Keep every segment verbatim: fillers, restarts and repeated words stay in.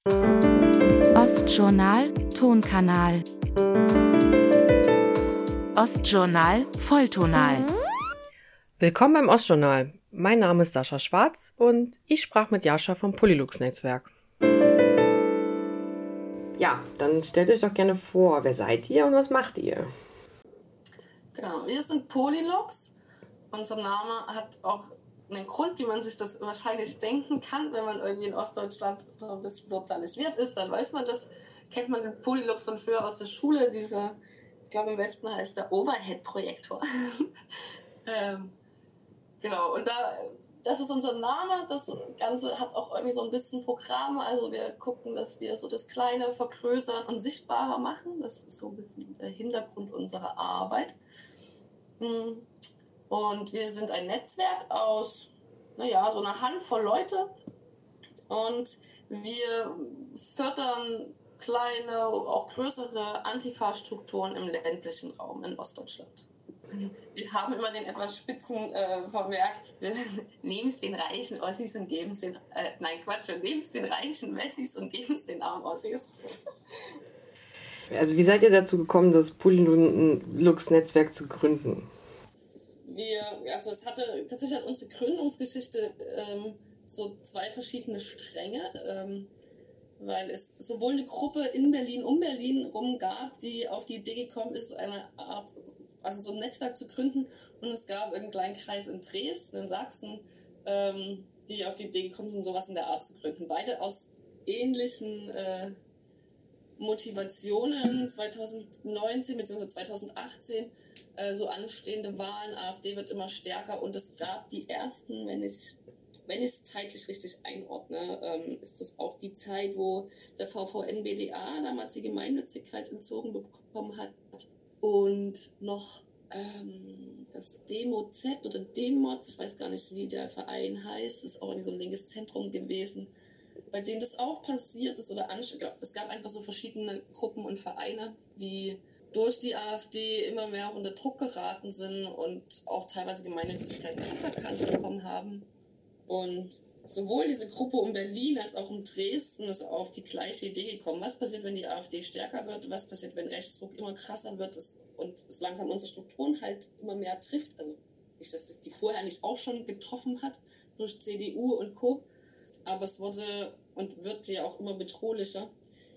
Ostjournal, Tonkanal. Ostjournal, Volltonal. Willkommen beim Ostjournal. Mein Name ist Sascha Schwarz und ich sprach mit Jascha vom Polylux-Netzwerk. Ja, dann stellt euch doch gerne vor, wer seid ihr und was macht ihr? Genau, wir sind Polylux. Unser Name hat auch einen Grund, wie man sich das wahrscheinlich denken kann, wenn man irgendwie in Ostdeutschland so ein bisschen sozialisiert ist, dann weiß man das, kennt man den Polylux von früher aus der Schule, diese, ich glaube im Westen heißt der Overhead-Projektor. ähm, genau, und da, das ist unser Name, das Ganze hat auch irgendwie so ein bisschen Programm, also wir gucken, dass wir so das Kleine vergrößern und sichtbarer machen, das ist so ein bisschen der Hintergrund unserer Arbeit. Und wir sind ein Netzwerk aus, naja, so einer Handvoll Leute und wir fördern kleine, auch größere Antifa-Strukturen im ländlichen Raum in Ostdeutschland. Wir haben immer den etwas spitzen äh, Vermerk, wir nehmen es den reichen Ossis und geben es den, äh, nein Quatsch, wir nehmen es den reichen Wessis und geben es den armen Ossis. Also wie seid ihr dazu gekommen, das Polylux-Netzwerk zu gründen? Wir, also es hatte tatsächlich an unsere Gründungsgeschichte ähm, so zwei verschiedene Stränge, ähm, weil es sowohl eine Gruppe in Berlin, um Berlin rum gab, die auf die Idee gekommen ist, eine Art, also so ein Netzwerk zu gründen, und es gab einen kleinen Kreis in Dresden, in Sachsen, ähm, die auf die Idee gekommen sind, sowas in der Art zu gründen. Beide aus ähnlichen äh, Motivationen. zweitausendneunzehn bzw. zweitausendachtzehn äh, so anstehende Wahlen, AfD wird immer stärker und es gab die ersten, wenn ich wenn ich es zeitlich richtig einordne, ähm, ist das auch die Zeit, wo der V V N B D A damals die Gemeinnützigkeit entzogen bekommen hat und noch ähm, das Demo Z oder Demoz, ich weiß gar nicht, wie der Verein heißt, ist auch irgendwie so ein linkes Zentrum gewesen, bei denen das auch passiert ist oder ansteht. Es gab einfach so verschiedene Gruppen und Vereine, die durch die AfD immer mehr unter Druck geraten sind und auch teilweise Gemeinnützigkeiten aberkannt bekommen haben. Und sowohl diese Gruppe um Berlin als auch um Dresden ist auf die gleiche Idee gekommen. Was passiert, wenn die AfD stärker wird? Was passiert, wenn Rechtsruck immer krasser wird und es langsam unsere Strukturen halt immer mehr trifft? Also nicht, dass es die vorher nicht auch schon getroffen hat durch C D U und Co., aber es wurde und wird ja auch immer bedrohlicher.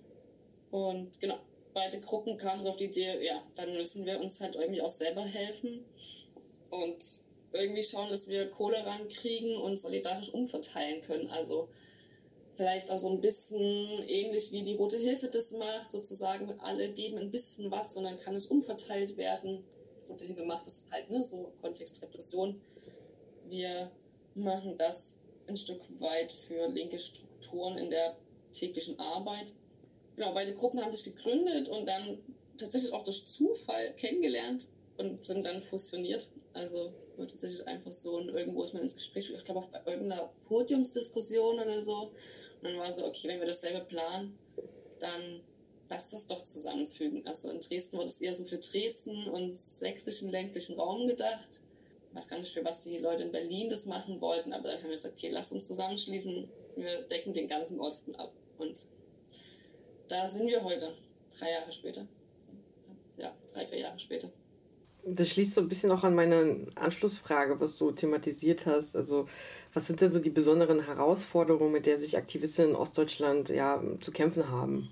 Und genau, beide Gruppen kamen so auf die Idee, ja, dann müssen wir uns halt irgendwie auch selber helfen und irgendwie schauen, dass wir Kohle rankriegen und solidarisch umverteilen können. Also vielleicht auch so ein bisschen ähnlich wie die Rote Hilfe das macht, sozusagen alle geben ein bisschen was und dann kann es umverteilt werden. Rote Hilfe macht das halt, ne, so Kontext Repression. Wir machen das ein Stück weit für linke Strukturen in der täglichen Arbeit. Genau, beide Gruppen haben sich gegründet und dann tatsächlich auch durch Zufall kennengelernt und sind dann fusioniert. Also war tatsächlich einfach so, und irgendwo ist man ins Gespräch, ich glaube auch bei irgendeiner Podiumsdiskussion oder so. Und dann war so, okay, wenn wir dasselbe planen, dann lasst das doch zusammenfügen. Also in Dresden wurde es eher so für Dresden und sächsischen ländlichen Raum gedacht. Ich weiß gar nicht, für was die Leute in Berlin das machen wollten, aber dann haben wir gesagt, okay, lasst uns zusammenschließen, wir decken den ganzen Osten ab. Und da sind wir heute, drei Jahre später. Ja, drei, vier Jahre später. Das schließt so ein bisschen auch an meine Anschlussfrage, was du thematisiert hast. Also was sind denn so die besonderen Herausforderungen, mit der sich Aktivistinnen in Ostdeutschland ja zu kämpfen haben?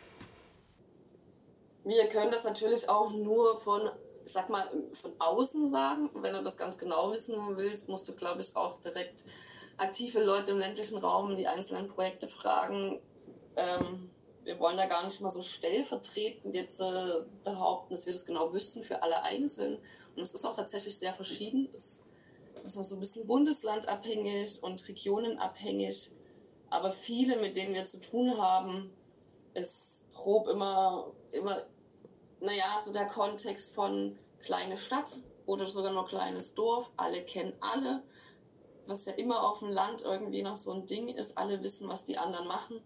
Wir können das natürlich auch nur von, ich sag mal, von außen sagen. Wenn du das ganz genau wissen willst, musst du, glaube ich, auch direkt aktive Leute im ländlichen Raum die einzelnen Projekte fragen. Ähm, wir wollen da gar nicht mal so stellvertretend jetzt äh, behaupten, dass wir das genau wüssten für alle einzeln. Und es ist auch tatsächlich sehr verschieden. Es ist auch so ein bisschen bundeslandabhängig und regionenabhängig. Aber viele, mit denen wir zu tun haben, ist grob immer, immer, naja, so der Kontext von kleine Stadt oder sogar nur kleines Dorf. Alle kennen alle, was ja immer auf dem Land irgendwie noch so ein Ding ist. Alle wissen, was die anderen machen.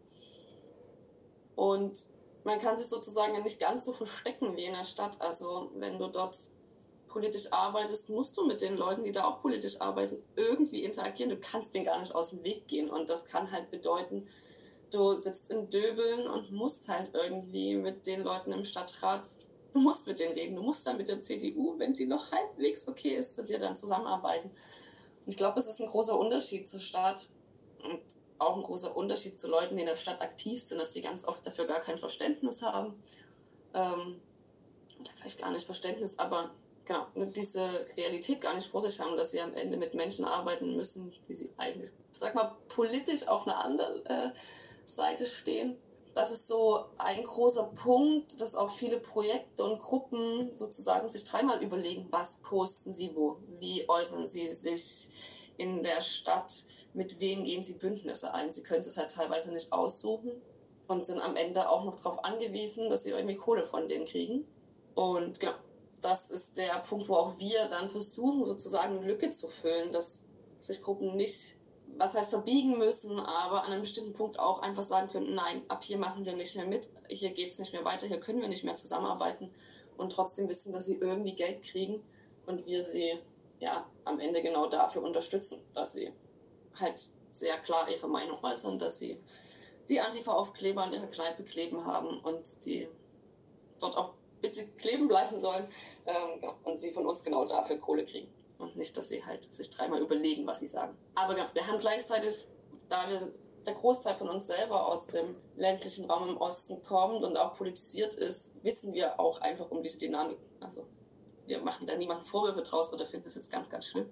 Und man kann sich sozusagen ja nicht ganz so verstecken wie in der Stadt. Also wenn du dort politisch arbeitest, musst du mit den Leuten, die da auch politisch arbeiten, irgendwie interagieren. Du kannst denen gar nicht aus dem Weg gehen. Und das kann halt bedeuten, du sitzt in Döbeln und musst halt irgendwie mit den Leuten im Stadtrat, du musst mit denen reden, du musst dann mit der C D U, wenn die noch halbwegs okay ist, zu dir dann zusammenarbeiten. Und ich glaube, es ist ein großer Unterschied zur Stadt und auch ein großer Unterschied zu Leuten, die in der Stadt aktiv sind, dass die ganz oft dafür gar kein Verständnis haben. Ähm, oder vielleicht gar nicht Verständnis, aber genau, diese Realität gar nicht vor sich haben, dass sie am Ende mit Menschen arbeiten müssen, die sie eigentlich, sag mal, politisch auf einer anderen äh, Seite stehen. Das ist so ein großer Punkt, dass auch viele Projekte und Gruppen sozusagen sich dreimal überlegen, was posten sie wo, wie äußern sie sich in der Stadt, mit wem gehen sie Bündnisse ein. Sie können es halt teilweise nicht aussuchen und sind am Ende auch noch darauf angewiesen, dass sie irgendwie Kohle von denen kriegen. Und genau, das ist der Punkt, wo auch wir dann versuchen, sozusagen eine Lücke zu füllen, dass sich Gruppen nicht, was heißt verbiegen müssen, aber an einem bestimmten Punkt auch einfach sagen können, nein, ab hier machen wir nicht mehr mit, hier geht es nicht mehr weiter, hier können wir nicht mehr zusammenarbeiten und trotzdem wissen, dass sie irgendwie Geld kriegen und wir sie ja am Ende genau dafür unterstützen, dass sie halt sehr klar ihre Meinung äußern, dass sie die Antifa-Aufkleber an ihrer Kneipe kleben haben und die dort auch bitte kleben bleiben sollen ähm, ja, und sie von uns genau dafür Kohle kriegen. Und nicht, dass sie halt sich dreimal überlegen, was sie sagen. Aber ja, wir haben gleichzeitig, da wir der Großteil von uns selber aus dem ländlichen Raum im Osten kommt und auch politisiert ist, wissen wir auch einfach um diese Dynamik. Also wir machen da niemanden Vorwürfe draus oder finden das jetzt ganz, ganz schlimm.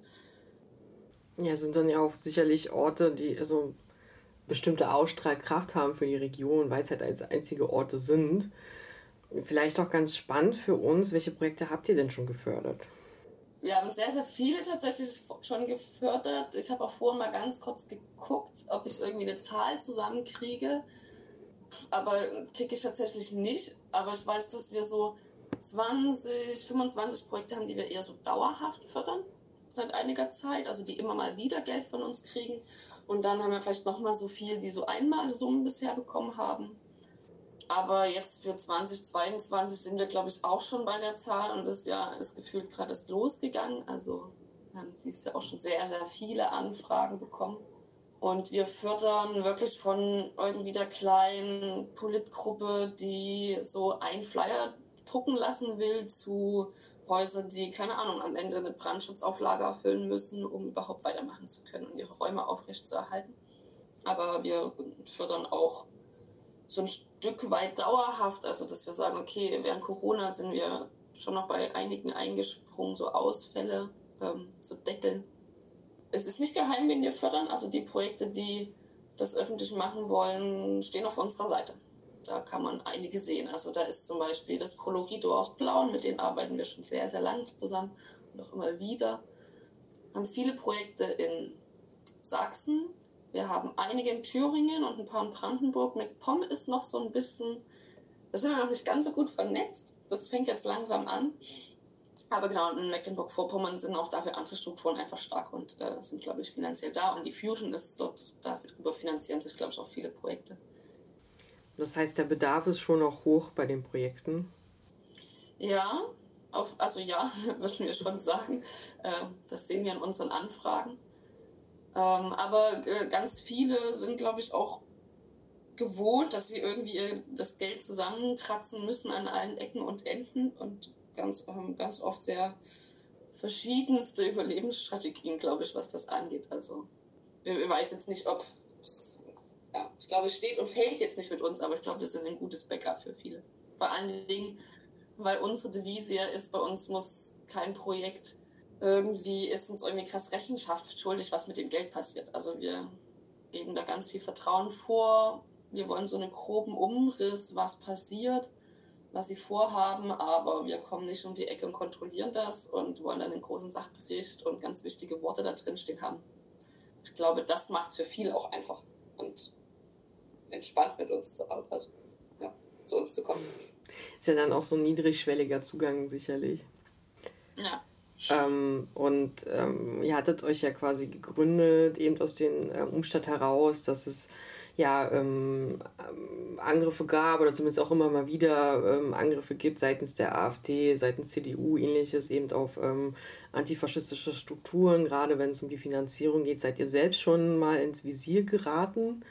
Ja, sind dann ja auch sicherlich Orte, die also bestimmte Ausstrahlkraft haben für die Region, weil es halt als einzige Orte sind. Vielleicht auch ganz spannend für uns, welche Projekte habt ihr denn schon gefördert? Wir haben sehr, sehr viele tatsächlich schon gefördert. Ich habe auch vorhin mal ganz kurz geguckt, ob ich irgendwie eine Zahl zusammenkriege. Aber kriege ich tatsächlich nicht. Aber ich weiß, dass wir so zwanzig, fünfundzwanzig Projekte haben, die wir eher so dauerhaft fördern seit einiger Zeit. Also die immer mal wieder Geld von uns kriegen. Und dann haben wir vielleicht nochmal so viel, die so Einmalsummen bisher bekommen haben. Aber jetzt für zwanzig zweiundzwanzig sind wir, glaube ich, auch schon bei der Zahl und das Jahr ist gefühlt gerade erst losgegangen. Also wir haben dieses Jahr auch schon sehr, sehr viele Anfragen bekommen. Und wir fördern wirklich von irgendwie der kleinen Politgruppe, die so einen Flyer drucken lassen will, zu Häusern, die, keine Ahnung, am Ende eine Brandschutzauflage erfüllen müssen, um überhaupt weitermachen zu können und ihre Räume aufrechtzuerhalten. Aber wir fördern auch so ein Stück weit dauerhaft, also dass wir sagen, okay, während Corona sind wir schon noch bei einigen eingesprungen, so Ausfälle ähm, zu deckeln. Es ist nicht geheim, wen wir fördern, also die Projekte, die das öffentlich machen wollen, stehen auf unserer Seite. Da kann man einige sehen. Also da ist zum Beispiel das Colorido aus Plauen, mit denen arbeiten wir schon sehr, sehr lange zusammen und auch immer wieder. Wir haben viele Projekte in Sachsen. Wir haben einige in Thüringen und ein paar in Brandenburg. MacPom ist noch so ein bisschen, da sind wir noch nicht ganz so gut vernetzt. Das fängt jetzt langsam an. Aber genau, in Mecklenburg-Vorpommern sind auch dafür andere Strukturen einfach stark und äh, sind, glaube ich, finanziell da. Und die Fusion ist dort, darüber finanzieren sich, glaube ich, auch viele Projekte. Das heißt, der Bedarf ist schon noch hoch bei den Projekten? Ja, auf, also ja, würden wir schon sagen. Äh, das sehen wir in unseren Anfragen. Ähm, aber äh, ganz viele sind, glaube ich, auch gewohnt, dass sie irgendwie das Geld zusammenkratzen müssen an allen Ecken und Enden und ganz, haben ganz oft sehr verschiedenste Überlebensstrategien, glaube ich, was das angeht. Also ich weiß jetzt nicht, ob es, ja, ich glaube, es steht und fällt jetzt nicht mit uns, aber ich glaube, wir sind ein gutes Backup für viele. Vor allen Dingen, weil unsere Devise ja ist, bei uns muss kein Projekt irgendwie, ist uns irgendwie krass Rechenschaft schuldig, was mit dem Geld passiert. Also wir geben da ganz viel Vertrauen vor. Wir wollen so einen groben Umriss, was passiert, was sie vorhaben, aber wir kommen nicht um die Ecke und kontrollieren das und wollen dann einen großen Sachbericht und ganz wichtige Worte da drin stehen haben. Ich glaube, das macht es für viele auch einfach und entspannt mit uns zu, also, ja, zu uns zu kommen. Ist ja dann auch so ein niedrigschwelliger Zugang sicherlich. Ja. Ähm, und ähm, ihr hattet euch ja quasi gegründet, eben aus dem äh, Umstand heraus, dass es ja ähm, Angriffe gab oder zumindest auch immer mal wieder ähm, Angriffe gibt seitens der AfD, seitens C D U, ähnliches eben auf ähm, antifaschistische Strukturen. Gerade wenn es um die Finanzierung geht, seid ihr selbst schon mal ins Visier geraten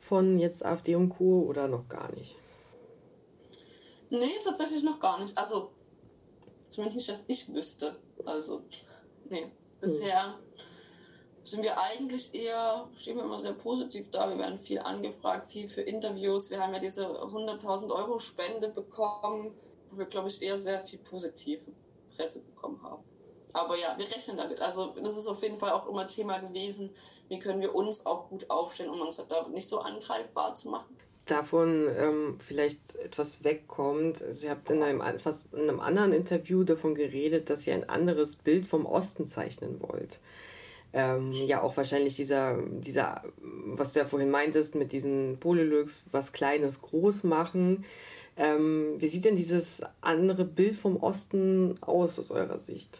von jetzt AfD und Co. oder noch gar nicht? Nee, tatsächlich noch gar nicht. Also, zumindest nicht, dass ich wüsste. Also, nee, bisher... Hm. sind wir eigentlich eher, stehen wir immer sehr positiv da. Wir werden viel angefragt, viel für Interviews. Wir haben ja diese hunderttausend Euro Spende bekommen, wo wir, glaube ich, eher sehr viel positive Presse bekommen haben. Aber ja, wir rechnen damit. Also das ist auf jeden Fall auch immer Thema gewesen. Wie können wir uns auch gut aufstellen, um uns da nicht so angreifbar zu machen? Davon ähm, vielleicht etwas wegkommt. Sie habt in einem, fast in einem anderen Interview davon geredet, dass ihr ein anderes Bild vom Osten zeichnen wollt. Ähm, ja, auch wahrscheinlich dieser, dieser, was du ja vorhin meintest, mit diesen Polylux, was Kleines groß machen. Ähm, wie sieht denn dieses andere Bild vom Osten aus, aus eurer Sicht?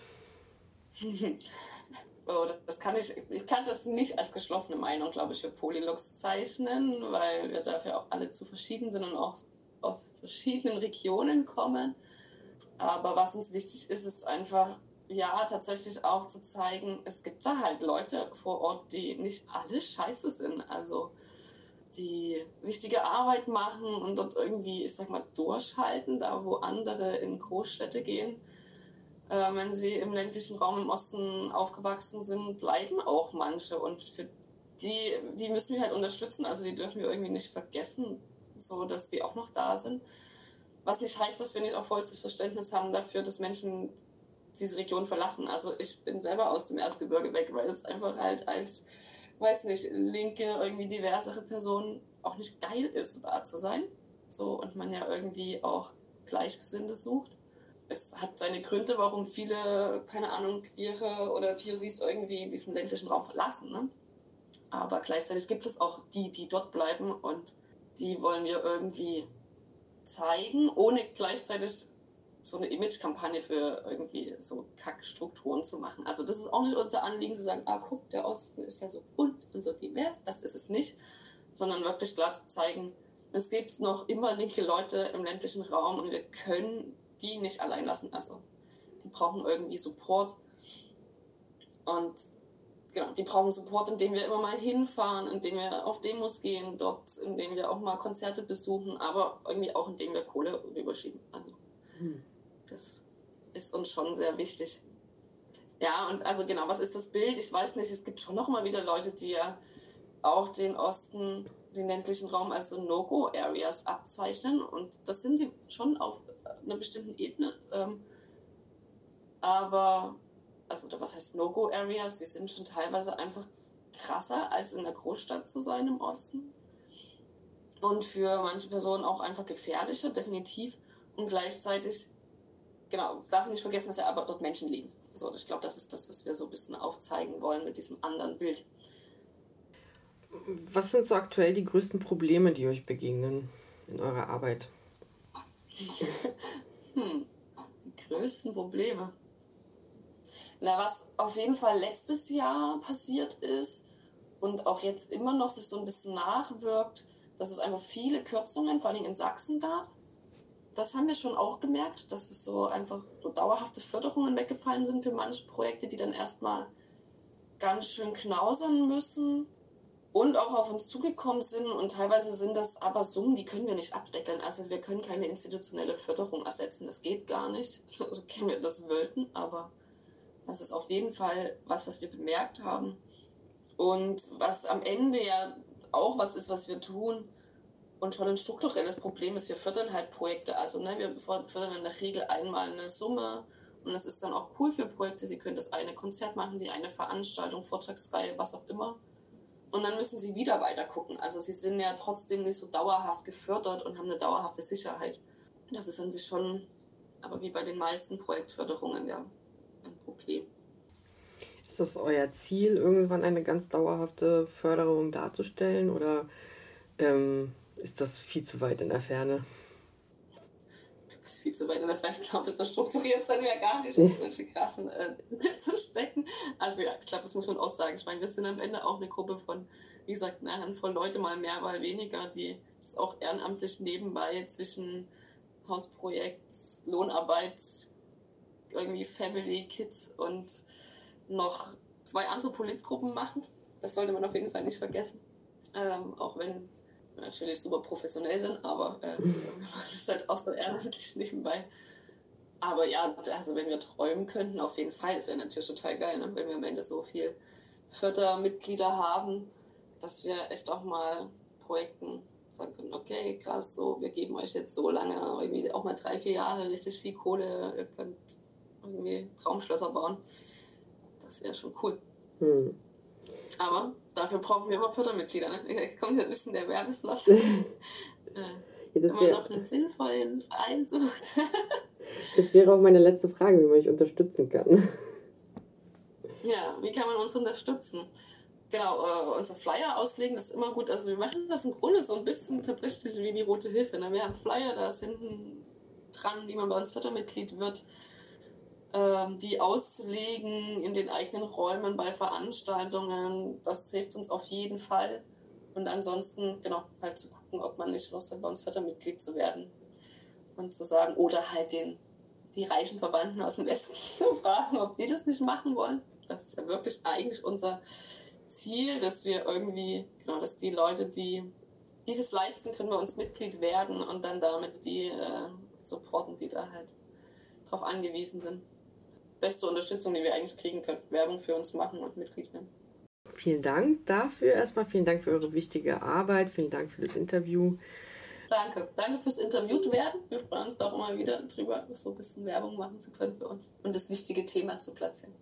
Oh, das kann ich, ich kann das nicht als geschlossene Meinung, glaube ich, für Polylux zeichnen, weil wir dafür auch alle zu verschieden sind und auch aus verschiedenen Regionen kommen. Aber was uns wichtig ist, ist einfach, ja, tatsächlich auch zu zeigen, es gibt da halt Leute vor Ort, die nicht alle scheiße sind, also die wichtige Arbeit machen und dort irgendwie, ich sag mal, durchhalten, da wo andere in Großstädte gehen. Äh, wenn sie im ländlichen Raum im Osten aufgewachsen sind, bleiben auch manche und für die, die müssen wir halt unterstützen, also die dürfen wir irgendwie nicht vergessen, so dass die auch noch da sind. Was nicht heißt, dass wir nicht auch vollstes Verständnis haben dafür, dass Menschen diese Region verlassen. Also ich bin selber aus dem Erzgebirge weg, weil es einfach halt als, weiß nicht, linke, irgendwie diversere Person auch nicht geil ist, da zu sein. So, und man ja irgendwie auch Gleichgesinnte sucht. Es hat seine Gründe, warum viele, keine Ahnung, Queere oder P O Cs irgendwie diesen ländlichen Raum verlassen. Ne? Aber gleichzeitig gibt es auch die, die dort bleiben und die wollen wir irgendwie zeigen, ohne gleichzeitig so eine Image-Kampagne für irgendwie so Kackstrukturen zu machen. Also das ist auch nicht unser Anliegen, zu sagen, ah, guck, der Osten ist ja so bunt und so divers. Das ist es nicht. Sondern wirklich klar zu zeigen, es gibt noch immer linke Leute im ländlichen Raum und wir können die nicht allein lassen. Also die brauchen irgendwie Support. Und genau, die brauchen Support, indem wir immer mal hinfahren, indem wir auf Demos gehen, dort, indem wir auch mal Konzerte besuchen, aber irgendwie auch, indem wir Kohle rüberschieben. Also hm. Das ist uns schon sehr wichtig. Ja, und also genau, was ist das Bild? Ich weiß nicht, es gibt schon noch mal wieder Leute, die ja auch den Osten, den ländlichen Raum als so No-Go-Areas abzeichnen. Und das sind sie schon auf einer bestimmten Ebene. Ähm, aber, also was heißt No-Go-Areas? Die sind schon teilweise einfach krasser, als in der Großstadt zu sein im Osten. Und für manche Personen auch einfach gefährlicher, definitiv. Und gleichzeitig genau, darf ich nicht vergessen, dass ja aber dort Menschen liegen. So, ich glaube, das ist das, was wir so ein bisschen aufzeigen wollen mit diesem anderen Bild. Was sind so aktuell die größten Probleme, die euch begegnen in eurer Arbeit? hm, die größten Probleme? Na, was auf jeden Fall letztes Jahr passiert ist und auch jetzt immer noch sich so ein bisschen nachwirkt, dass es einfach viele Kürzungen, vor allem in Sachsen gab. Das haben wir schon auch gemerkt, dass es so einfach so dauerhafte Förderungen weggefallen sind für manche Projekte, die dann erstmal ganz schön knausern müssen und auch auf uns zugekommen sind. Und teilweise sind das aber Summen, die können wir nicht abdeckeln. Also wir können keine institutionelle Förderung ersetzen, das geht gar nicht. So, so kennen wir das wollten, aber das ist auf jeden Fall was, was wir bemerkt haben. Und was am Ende ja auch was ist, was wir tun, und schon ein strukturelles Problem ist, wir fördern halt Projekte. Also ne, wir fördern in der Regel einmal eine Summe und das ist dann auch cool für Projekte. Sie können das eine Konzert machen, die eine Veranstaltung, Vortragsreihe, was auch immer. Und dann müssen sie wieder weiter gucken. Also sie sind ja trotzdem nicht so dauerhaft gefördert und haben eine dauerhafte Sicherheit. Das ist an sich schon, aber wie bei den meisten Projektförderungen, ja, ein Problem. Ist das euer Ziel, irgendwann eine ganz dauerhafte Förderung darzustellen oder ähm, ist das viel zu weit in der Ferne? Das ist viel zu weit in der Ferne. Ich glaube, so strukturiert sind wir gar nicht, um solche krassen äh, zu stecken. Also ja, ich glaube, das muss man auch sagen. Ich meine, wir sind am Ende auch eine Gruppe von, wie gesagt, eine Handvoll Leute, mal mehr, mal weniger, die das auch ehrenamtlich nebenbei zwischen Hausprojekt, Lohnarbeit, irgendwie Family, Kids und noch zwei andere Politgruppen machen. Das sollte man auf jeden Fall nicht vergessen. Ähm, auch wenn natürlich super professionell sind, aber äh, das ist halt auch so ehrenamtlich nebenbei. Aber ja, also wenn wir träumen könnten, auf jeden Fall, ist ja natürlich total geil, ne? Wenn wir am Ende so viel Fördermitglieder haben, dass wir echt auch mal Projekten sagen können, okay, krass, so, wir geben euch jetzt so lange, irgendwie auch mal drei, vier Jahre richtig viel Kohle, ihr könnt irgendwie Traumschlösser bauen. Das wäre schon cool. Hm. Aber dafür brauchen wir immer Fördermitglieder. Ne? Jetzt kommt ein bisschen der Werbeslot. äh, ja, wenn man noch einen sinnvollen Verein sucht. Das wäre auch meine letzte Frage, wie man euch unterstützen kann. Ja, wie kann man uns unterstützen? Genau, äh, unsere Flyer auslegen, das ist immer gut. Also wir machen das im Grunde so ein bisschen tatsächlich wie die Rote Hilfe. Ne? Wir haben Flyer, da ist hinten dran, wie man bei uns Fördermitglied wird, äh, die auszulegen in den eigenen Räumen bei Veranstaltungen. Das hilft uns auf jeden Fall. Und ansonsten, genau, halt zu gucken, ob man nicht Lust hat, bei uns Fördermitglied zu werden. Und zu sagen, oder halt den, die reichen Verwandten aus dem Westen zu fragen, ob die das nicht machen wollen. Das ist ja wirklich eigentlich unser Ziel, dass wir irgendwie, genau, dass die Leute, die dieses leisten, können bei uns Mitglied werden und dann damit die äh, supporten, die da halt drauf angewiesen sind. Beste Unterstützung, die wir eigentlich kriegen können. Werbung für uns machen und Mitglied werden. Vielen Dank dafür erstmal. Vielen Dank für eure wichtige Arbeit. Vielen Dank für das Interview. Danke. Danke fürs Interviewt werden. Wir freuen uns doch immer wieder drüber, so ein bisschen Werbung machen zu können für uns und das wichtige Thema zu platzieren.